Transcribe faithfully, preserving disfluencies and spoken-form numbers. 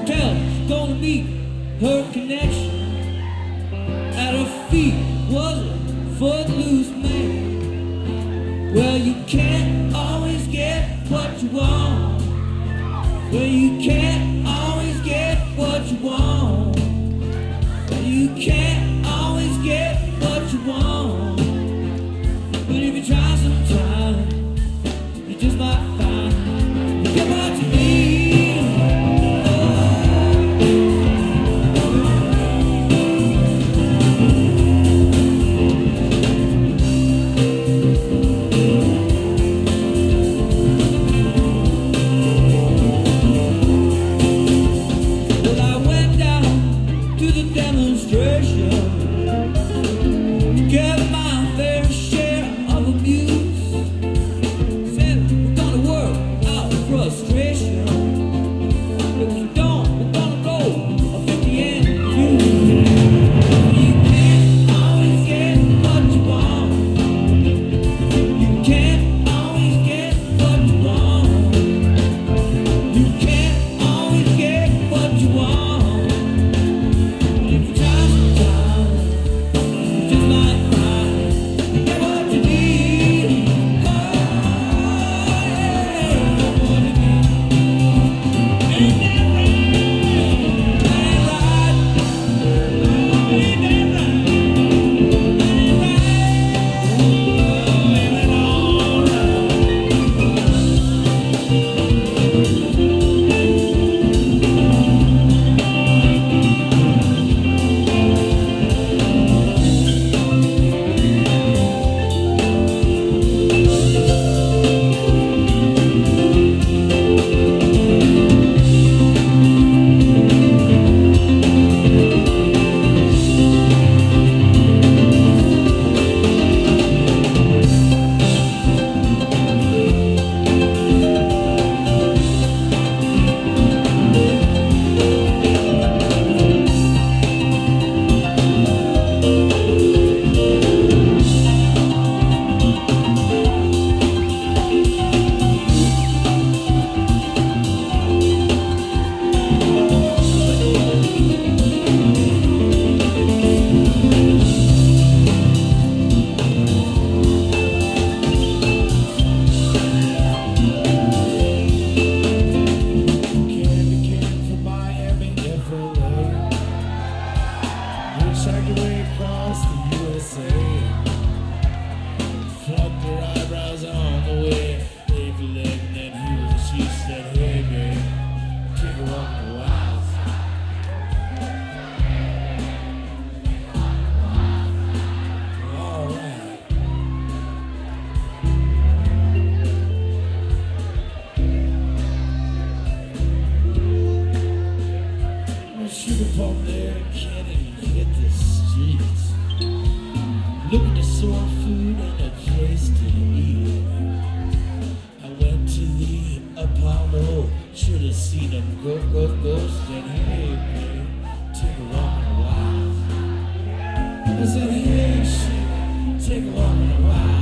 hotel. She's gonna meet her connection. At her feet was a footloose man. Well, you can't always get what you want. Well, you can't always get what you want. Well, you can't always get what you want. But if you try sometime, you just might find you get what you need. Up there, can't even hit the streets. Looking for soul food and a place to eat. I went to the Apollo, should have seen them go, go, ghost. And hey, babe, take a walk in the wild. I said, hey, shit, take a walk in the wild.